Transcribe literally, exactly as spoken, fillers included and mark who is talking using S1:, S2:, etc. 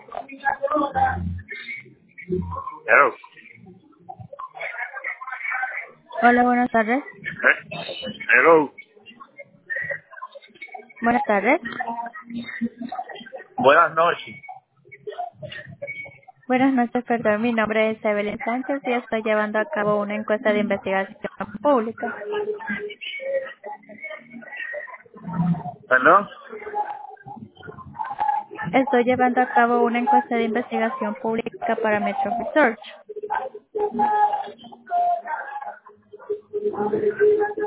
S1: Hello.
S2: Hola, buenas tardes.
S1: Eh, Hello.
S2: Buenas tardes.
S1: Buenas noches.
S2: Buenas noches, perdón. Mi nombre es Evelyn Sánchez y estoy llevando a cabo una encuesta de investigación pública.
S1: ¿Perdón?
S2: Estoy llevando a cabo una encuesta de investigación pública para Metro Research.